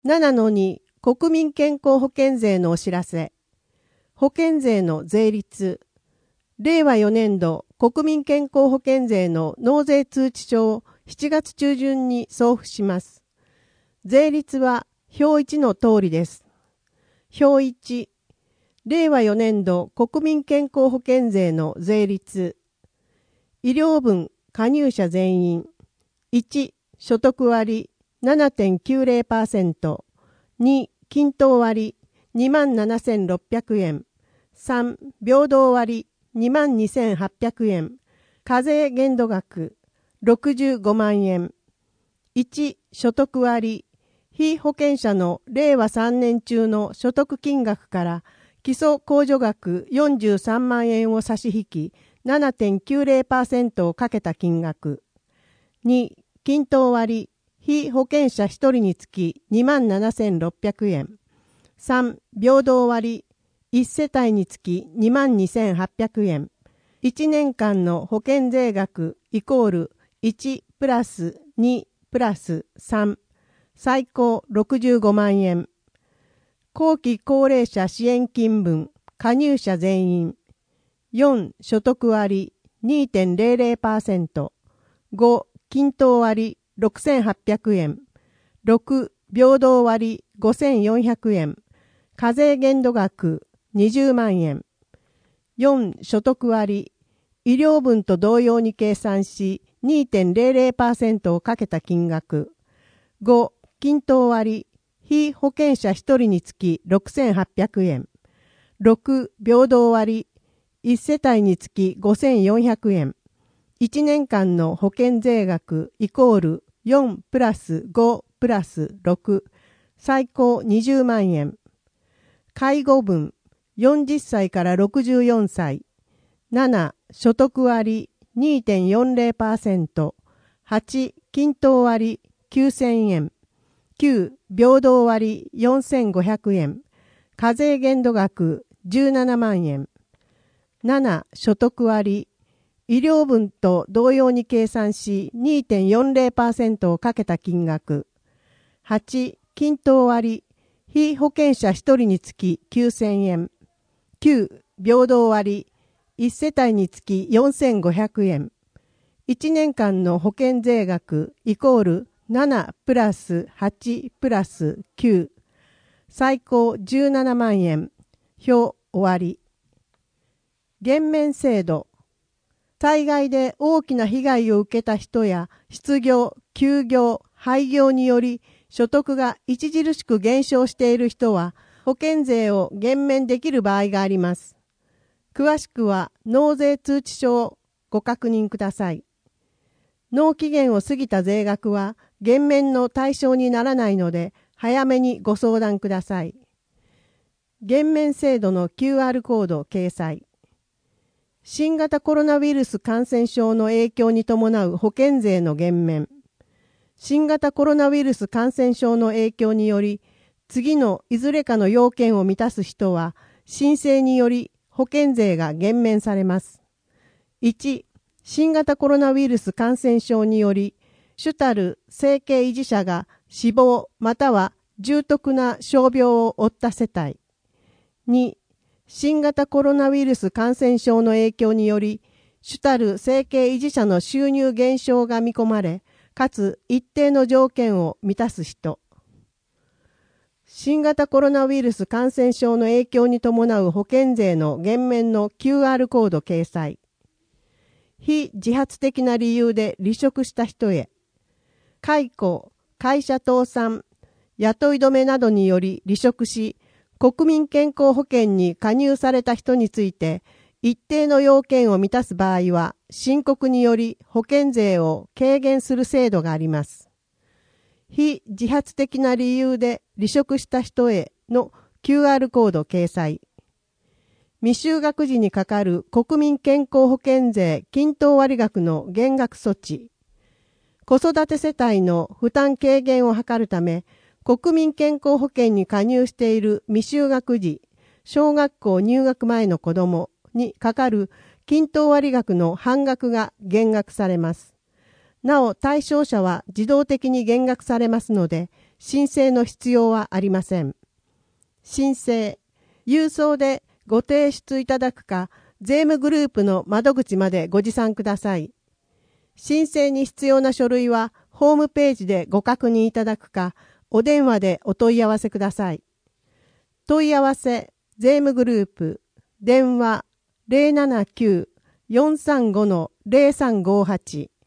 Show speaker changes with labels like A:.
A: 7-2 国民健康保険税のお知らせ。保険税の税率。令和4年度国民健康保険税の納税通知書を7月中旬に送付します。税率は表1の通りです。表1、令和4年度国民健康保険税の税率。医療分加入者全員。1、所得割 7.90%。2、均等割 27,600 円。3、平等割 22,800 円。課税限度額65万円。1、所得割。被保険者の令和3年中の所得金額から基礎控除額43万円を差し引き 7.90% をかけた金額。2、均等割。被保険者1人につき 27,600 円。3、平等割。1世帯につき 22,800 円。1年間の保険税額イコール1プラス2プラス3。最高65万円。後期高齢者支援金分加入者全員。4、所得割 2.00%。5、均等割6,800円。6、平等割5,400円。課税限度額20万円。4、所得割。医療分と同様に計算し 2.00% をかけた金額。5、均等割。被保険者1人につき 6,800 円。6、平等割。1世帯につき 5,400 円。1年間の保険税額イコール4プラス5プラス6。最高20万円。介護分40歳から64歳。7、所得割 2.40%。8、均等割9,000円。9、平等割4,500円。課税限度額17万円。7、所得割。医療分と同様に計算し 2.40% をかけた金額。8、均等割。被保険者1人につき 9,000 円。9、平等割。1世帯につき 4,500 円。1年間の保険税額イコール7プラス8プラス9。最高17万円。表終わり。減免制度。災害で大きな被害を受けた人や失業、休業、廃業により所得が著しく減少している人は保険税を減免できる場合があります。詳しくは納税通知書をご確認ください。納期限を過ぎた税額は減免の対象にならないので早めにご相談ください。減免制度の QR コード掲載。新型コロナウイルス感染症の影響に伴う保険税の減免。新型コロナウイルス感染症の影響により、次のいずれかの要件を満たす人は、申請により保険税が減免されます。1、新型コロナウイルス感染症により、主たる生計維持者が死亡または重篤な傷病を負った世帯。2、新型コロナウイルス感染症の影響により、主たる生計維持者の収入減少が見込まれ、かつ一定の条件を満たす人。新型コロナウイルス感染症の影響に伴う保険税の減免の QR コード掲載。非自発的な理由で離職した人へ。解雇、会社倒産、雇い止めなどにより離職し、国民健康保険に加入された人について、一定の要件を満たす場合は、申告により保険税を軽減する制度があります。非自発的な理由で離職した人への QR コード掲載。未就学時にかかる国民健康保険税均等割額の減額措置。子育て世帯の負担軽減を図るため、国民健康保険に加入している未就学時、小学校入学前の子供にかかる均等割額の半額が減額されます。なお対象者は自動的に減額されますので、 申請の必要はありません。申請、郵送でご提出いただくか、税務グループの窓口までご持参ください。申請に必要な書類はホームページでご確認いただくか、お電話でお問い合わせください。問い合わせ、税務グループ、電話 079-435-0358